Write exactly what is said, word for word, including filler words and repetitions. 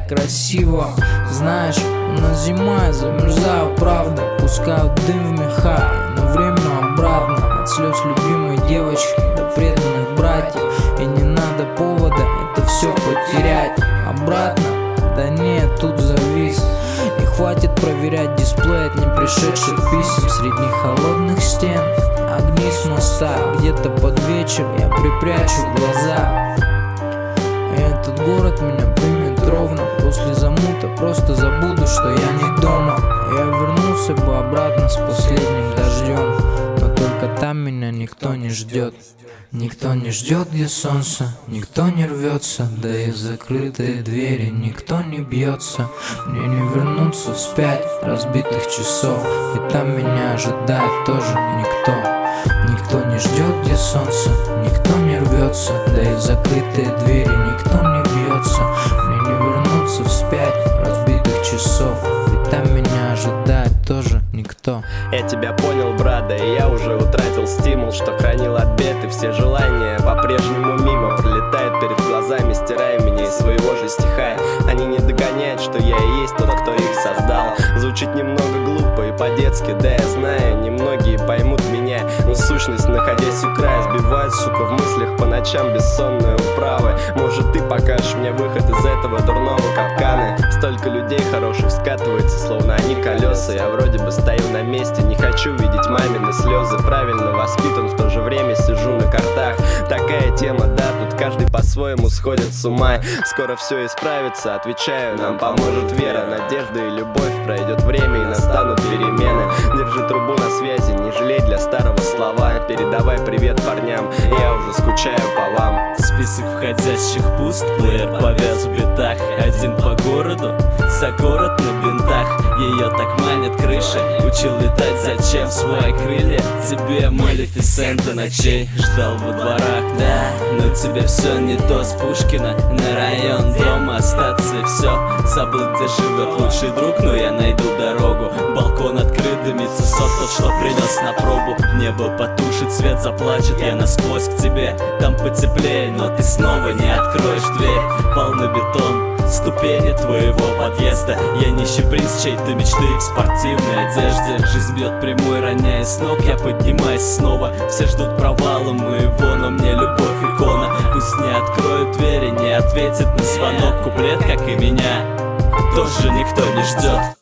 так красиво. Знаешь, у нас зима, я замерзаю, правда. Пускаю дым в меха, но время обратно. От слез любимой девочки до преданных братьев. И не надо повода это все потерять. Обратно, да нет, тут завис. И хватит проверять дисплей от непришедших писем. Среди холодных стен огни с моста. Где-то под вечер я припрячу глаза. И этот город меня примет ровно. После замута просто забуду, что я не дома. Я вернулся бы обратно с последним дождем, но только там меня никто не ждет. Никто не ждет, где солнце, никто не рвется, да и в закрытые двери никто не бьется. Мне не вернуться вспять разбитых часов, и там меня ожидает тоже никто. Никто не ждет, где солнце, никто не рвется, да и в закрытые двери никто не бьется. Мне не вернуться вспять разбитых часов, и там меня ожидает тоже никто. Я тебя понял, брат, да и я уже утратил стимул, что хранил от бед, и все желания по-прежнему мимо пролетают перед глазами, стирая меня из своего же стиха. Они не догоняют, что я и есть тот, кто их создал. Звучит немного глупо и по-детски, да я знаю, немногие поймут меня, но сущность, находясь у края, сбивает, сука, в мыслях по ночам бессонные управы. Может, ты покажешь мне выход из этого дурного капкана? Столько людей хороших скатывается, словно они колеса. Я вроде бы стою на месте, не хочу видеть мамины слезы. Правильно воспитан, в то же время сижу на картах. Такая тема, да, тут каждый по-своему сходит с ума. Скоро все исправится, отвечаю, нам поможет вера, надежда и любовь. Пройдет время и настанут перемены. Держи трубу на связи, не жалей для старого слова. Передавай привет парням, я уже скучаю по вам. Список входящих пуст, плеер повяз в битах. Один по городу, за город на бинтах. Ее так манит крыши, учил летать зачем свои крылья. Тебе Малефисента ночей ждал во дворах, да. Но тебе все не то, с Пушкина на район дома остаться и все. Забыл, где живет лучший друг, но я найду дорогу. Балкон открыт, дымится сот, тот, что принес на пробу. Небо потушит, свет заплачет, я насквозь к тебе. Там потеплее, но ты снова не откроешь дверь. Полный бетон, ступени твоего подъезда. Я нищий принц чьей-то мечты в спортивной одежде. Жизнь бьет прямой, роняя с ног, я поднимаюсь снова. Все ждут провала моего, но мне любовь икона. Пусть не откроют двери, не ответит на звонок. Куплет, как и меня, тоже никто не ждет.